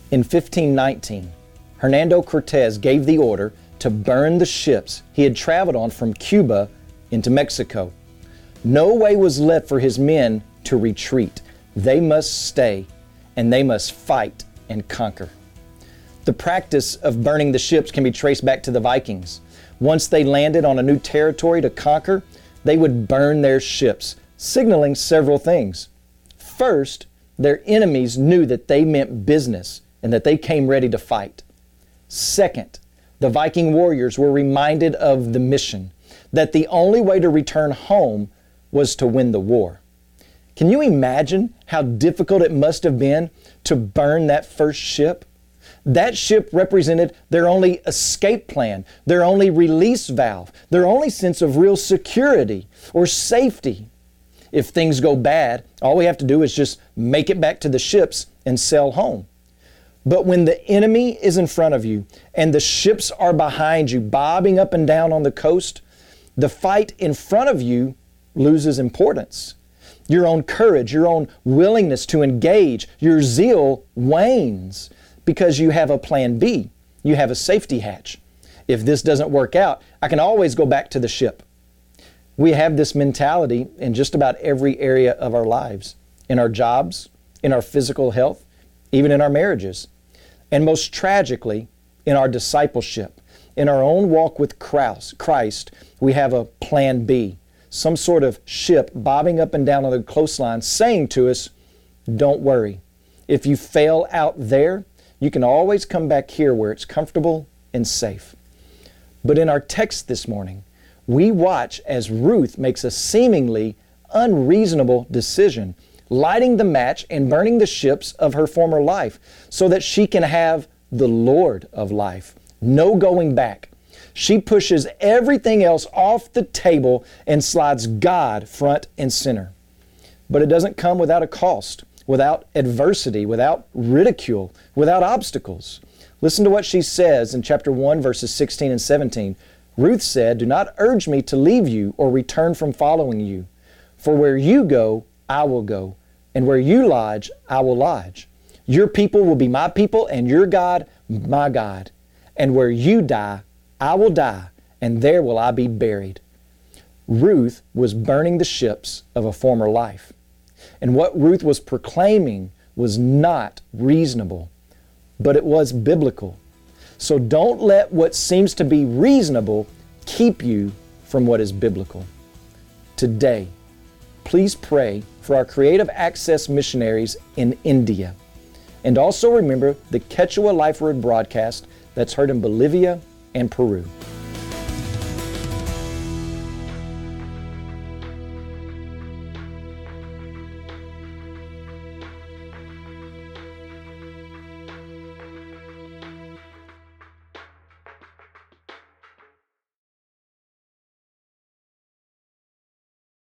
In 1519, Hernando Cortez gave the order to burn the ships he had traveled on from Cuba into Mexico. No way was left for his men to retreat. They must stay, and they must fight and conquer. The practice of burning the ships can be traced back to the Vikings. Once they landed on a new territory to conquer, they would burn their ships, signaling several things. First, their enemies knew that they meant business and that they came ready to fight. Second, the Viking warriors were reminded of the mission, that the only way to return home was to win the war. Can you imagine how difficult it must have been to burn that first ship? That ship represented their only escape plan, their only release valve, their only sense of real security or safety. If things go bad, all we have to do is just make it back to the ships and sail home. But when the enemy is in front of you and the ships are behind you, bobbing up and down on the coast, the fight in front of you loses importance. Your own courage, your own willingness to engage, your zeal wanes because you have a plan B. You have a safety hatch. If this doesn't work out, I can always go back to the ship. We have this mentality in just about every area of our lives, in our jobs, in our physical health, even in our marriages. And most tragically, in our discipleship, in our own walk with Christ, we have a plan B, some sort of ship bobbing up and down on the coastline saying to us, don't worry. If you fail out there, you can always come back here where it's comfortable and safe. But in our text this morning, we watch as Ruth makes a seemingly unreasonable decision, lighting the match and burning the ships of her former life so that she can have the Lord of life. No going back. She pushes everything else off the table and slides God front and center. But it doesn't come without a cost, without adversity, without ridicule, without obstacles. Listen to what she says in chapter 1, verses 16 and 17. Ruth said, "Do not urge me to leave you or return from following you. For where you go, I will go, and where you lodge, I will lodge. Your people will be my people, and your God, my God. And where you die, I will die, and there will I be buried." Ruth was burning the ships of a former life. And what Ruth was proclaiming was not reasonable, but it was biblical. So don't let what seems to be reasonable keep you from what is biblical. Today, please pray for our Creative Access missionaries in India. And also remember the Quechua Life Word broadcast that's heard in Bolivia and Peru.